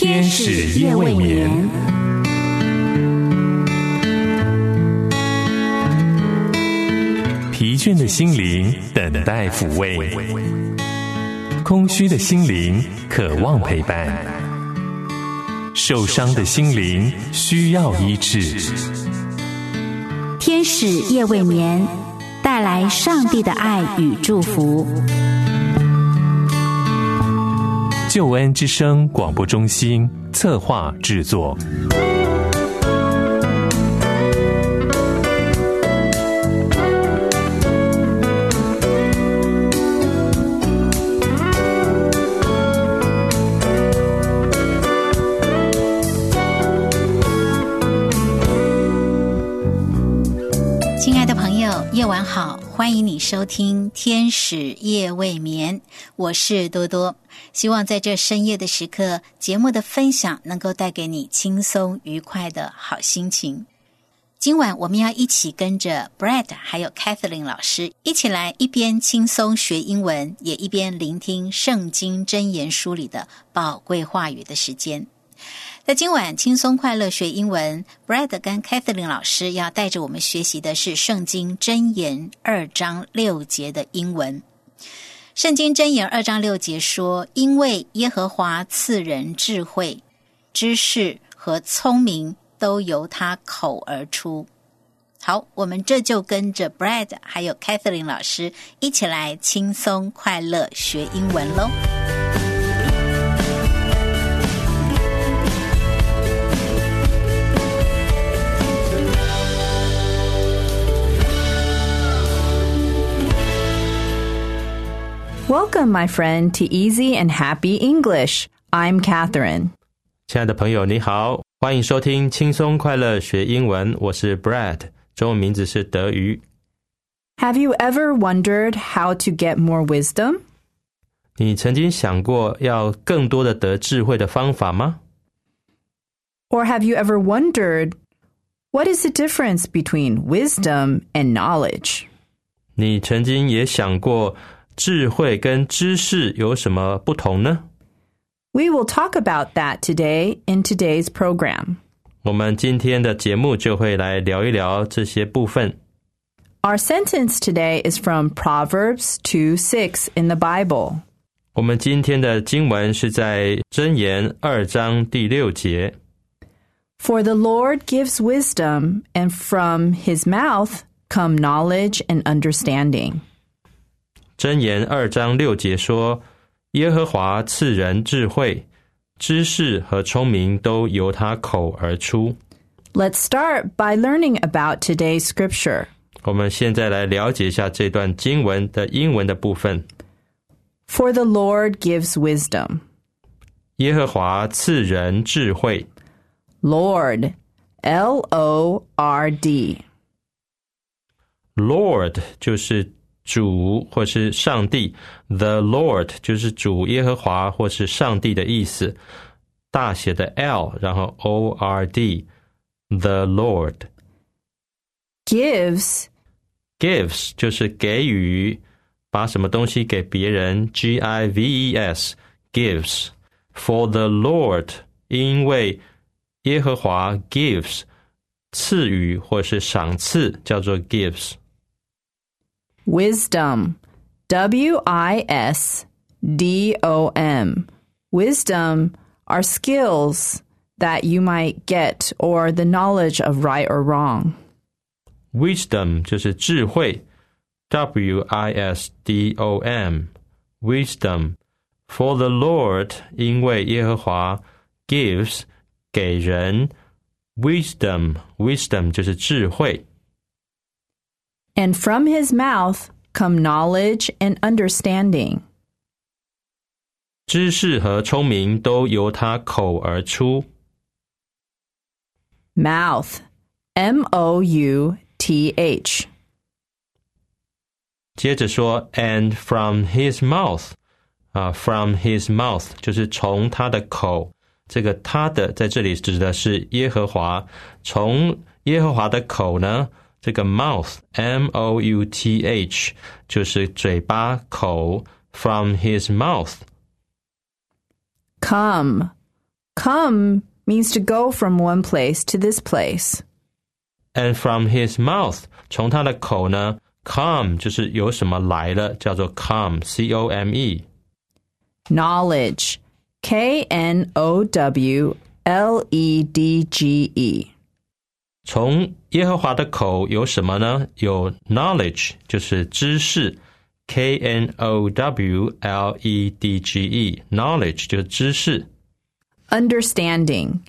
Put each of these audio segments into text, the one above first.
天使夜未眠。疲倦的心灵等待抚慰，空虚的心灵渴望陪伴，受伤的心灵需要医治。 天使夜未眠，带来上帝的爱与祝福。 救恩之声广播中心策划制作。 亲爱的朋友，夜晚好，欢迎你收听天使夜未眠，我是多多。希望在这深夜的时刻，节目的分享能够带给你轻松愉快的好心情。今晚我们要一起跟着 Brad 还有 Kathleen 老师一起来一边轻松学英文，也一边聆听圣经箴言书里的宝贵话语的时间。在今晚轻松快乐学英文， Brad 跟 Kathleen 老师要带着我们学习的是圣经箴言2章6节的英文。圣经箴言2章6节说，因为耶和华赐人智慧，知识和聪明都由他口而出。好，我们这就跟着 Brad 还有 Kathleen 老师一起来轻松快乐学英文咯。 Welcome, my friend, to Easy and Happy English. I'm Catherine. 亲爱的朋友，你好，欢迎收听轻松快乐学英文，我是 Brad， 中文名字是德瑜。 Have you ever wondered how to get more wisdom? 你曾经想过要更多的得智慧的方法吗？ Or have you ever wondered, what is the difference between wisdom and knowledge? 你曾经也想过智慧跟知识有什么不同呢？ We will talk about that today in today's program. 我们今天的节目就会来聊一聊这些部分。 Our sentence today is from Proverbs 2:6 in the Bible. 我们今天的经文是在箴言2章第6节。 For the Lord gives wisdom, and from his mouth come knowledge and understanding. 箴言2章6节说，耶和华赐人智慧，知识和聪明都由他口而出。 Let's start by learning about today's scripture. 我们现在来了解一下这段经文的英文的部分。 For the Lord gives wisdom. 耶和华赐人智慧。 Lord, L-O-R-D. Lord 就是主或是上帝， The Lord 就是主耶和华或是上帝的意思，大写的 L 然后 O-R-D The Lord。 Gives 就是给予，把什么东西给别人， G-I-V-E-S Gives。 For the Lord 因为耶和华 gives 赐予或是赏赐，叫做 gives。 Wisdom, W-I-S-D-O-M. Wisdom are skills that you might get or the knowledge of right or wrong. Wisdom 就是智慧， W-I-S-D-O-M Wisdom. For the Lord 因为耶和华 gives 给人 Wisdom 就是智慧。 And from his mouth come knowledge and understanding. 知识和聪明都由他口而出。 Mouth, M-O-U-T-H. 接着说 And from his mouth from his mouth 就是从他的口，这个他的在这里指的是耶和华，从耶和华的口呢，这个 mouth M-O-U-T-H 就是嘴巴口， from his mouth。 Come, Come means to go from one place to this place. And from his mouth, 从他的口呢 come 就是有什么来了，叫做 come, C-O-M-E. Knowledge, K-N-O-W-L-E-D-G-E. 从耶和华的口有什么呢？有 knowledge 就是知識， K-N-O-W-L-E-D-G-E, knowledge 就是知識。 Understanding,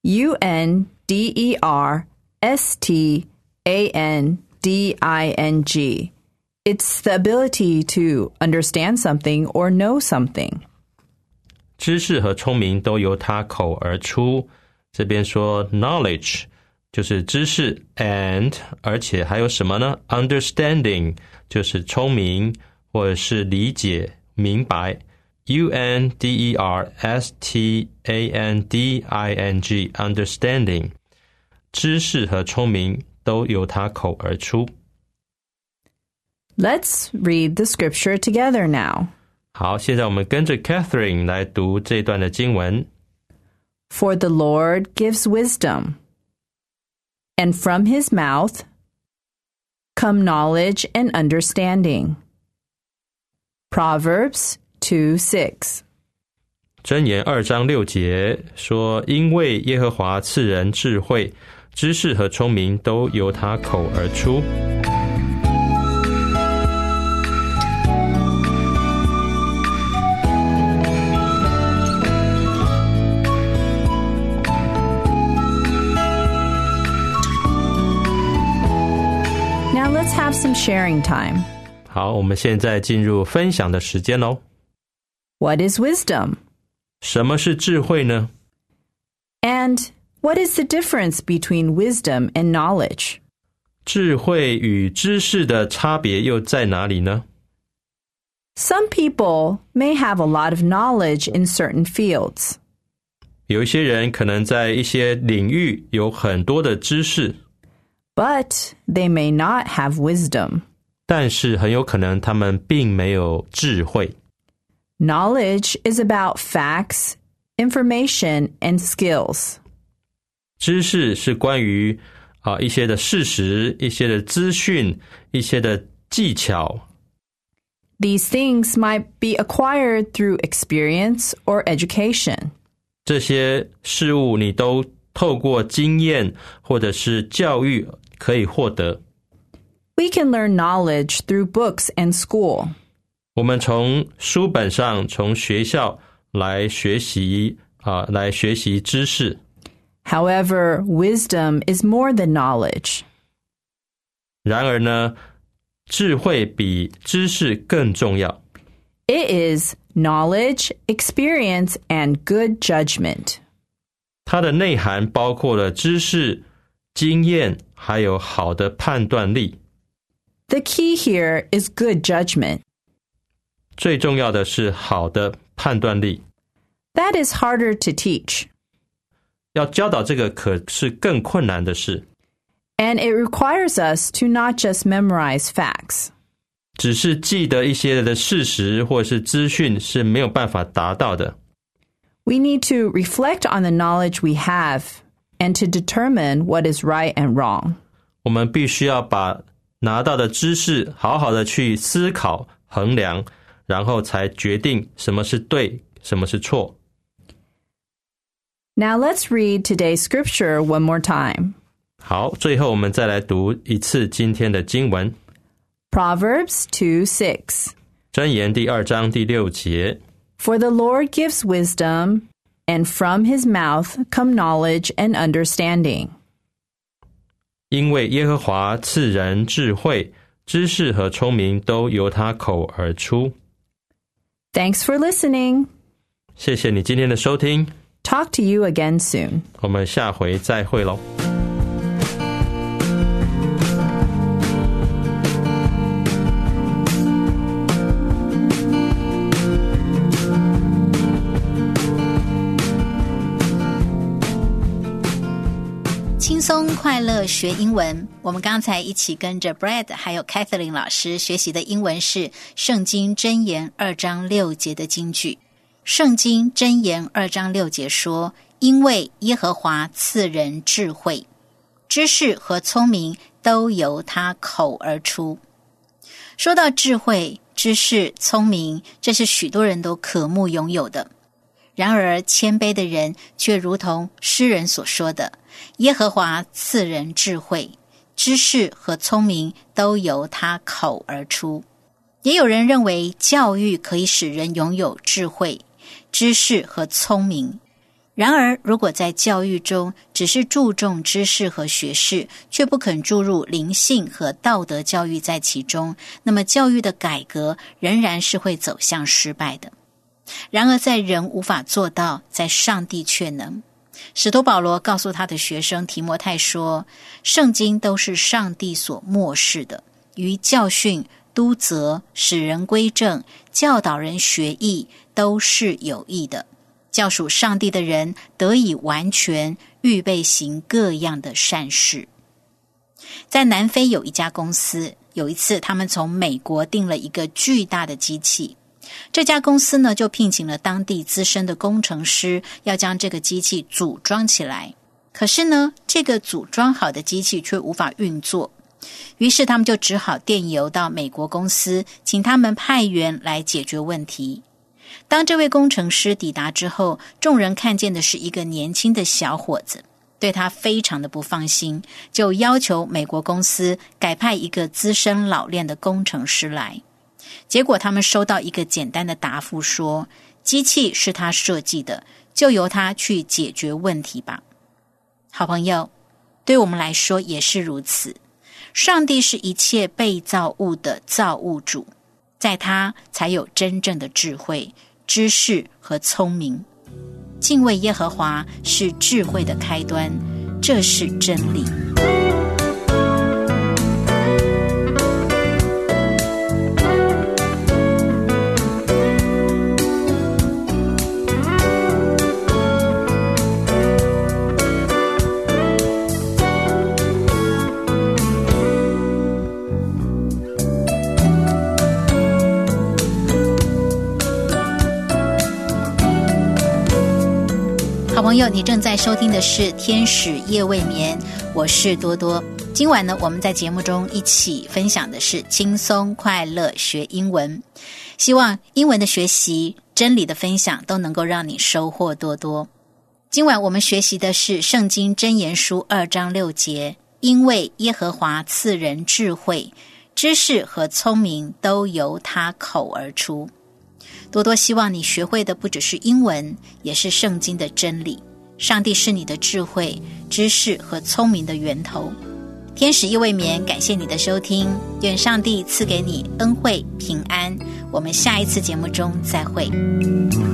U-N-D-E-R-S-T-A-N-D-I-N-G. It's the ability to understand something or know something. 知識和聰明都由他口而出。這邊說 knowledge 就是知識 and 而且還有什麼呢？ understanding 就是聰明或者是理解明白。U-N-D-E-R-S-T-A-N-D-I-N-G understanding 知識和聰明都由他口而出。 Let's read the scripture together now. 好，現在我們跟着 Catherine 來讀這段的經文。 For the Lord gives wisdom, and from his mouth come knowledge and understanding. Proverbs 2:6. 箴言2章6節說，因為耶和華賜人智慧，知識和聰明都由他口而出。 Now let's have some sharing time. 好，我们现在进入分享的时间咯。 What is wisdom? 什么是智慧呢？ And what is the difference between wisdom and knowledge? 智慧与知识的差别又在哪里呢？ Some people may have a lot of knowledge in certain fields. 有一些人可能在一些领域有很多的知识， But they may not have wisdom. 但是很有可能他们并没有智慧。 Knowledge is about facts, information, and skills. 知识是关于一些的事实、一些的资讯、一些的技巧。 These things might be acquired through experience or education. 这些事物你都透过经验或者是教育可以获得。 We can learn knowledge through books and school. 我们从书本上、从学校来学习知识。 However, wisdom is more than knowledge. 然而呢，智慧比知识更重要。 It is knowledge, experience, and good judgment. 它的内涵包括了知识、经验，还有好的判断力。 The key here is good judgment. 最重要的是好的判断力。 That is harder to teach. 要教导这个可是更困难的事。 And it requires us to not just memorize facts. 只是记得一些的事实或是资讯是没有办法达到的。 We need to reflect on the knowledge we have and to determine what is right and wrong. 我们必须要把拿到的知识好好的去思考、衡量，然后才决定什么是对，什么是错。 Now let's read today's scripture one more time. 好，最后我们再来读一次今天的经文。 Proverbs 2:6. 箴言第2章第6节。 For the Lord gives wisdom, and from his mouth come knowledge and understanding. 因为耶和华赐人智慧，知识和聪明都由他口而出。 Thanks for listening. 谢谢你今天的收听。 Talk to you again soon. 我们下回再会咯。 轻松快乐学英文，我们刚才一起跟着 Brad 还有 Catherine 老师学习的英文是圣经箴言2章6节的金句。圣经箴言2章6节说， 因为耶和华赐人智慧，知识和聪明都由他口而出。说到智慧、知识、聪明，这是许多人都渴慕拥有的。然而谦卑的人却如同诗人所说的，耶和华赐人智慧，知识和聪明都由他口而出。也有人认为教育可以使人拥有智慧、知识和聪明。然而如果在教育中只是注重知识和学识，却不肯注入灵性和道德教育在其中，那么教育的改革仍然是会走向失败的。然而在人无法做到，在上帝却能。使徒保罗告诉他的学生提摩太说，圣经都是上帝所默示的，于教训、督责、使人归正、教导人学义，都是有益的，教属上帝的人得以完全，预备行各样的善事。在南非有一家公司，有一次他们从美国订了一个巨大的机器，这家公司呢就聘请了当地资深的工程师，要将这个机器组装起来。可是呢，这个组装好的机器却无法运作，于是他们就只好电邮到美国公司，请他们派员来解决问题。当这位工程师抵达之后，众人看见的是一个年轻的小伙子，对他非常的不放心，就要求美国公司改派一个资深老练的工程师来。结果他们收到一个简单的答复说，机器是他设计的，就由他去解决问题吧。好朋友，对我们来说也是如此。上帝是一切被造物的造物主，在他才有真正的智慧、知识和聪明。敬畏耶和华是智慧的开端，这是真理。好朋友，你正在收听的是天使夜未眠，我是多多。今晚呢，我们在节目中一起分享的是轻松快乐学英文，希望英文的学习、真理的分享都能够让你收获多多。今晚我们学习的是圣经箴言书2章6节，因为耶和华赐人智慧，知识和聪明都由他口而出。多多希望你学会的不只是英文，也是圣经的真理。上帝是你的智慧、知识和聪明的源头。天使夜未眠，感谢你的收听，愿上帝赐给你恩惠平安。我们下一次节目中再会。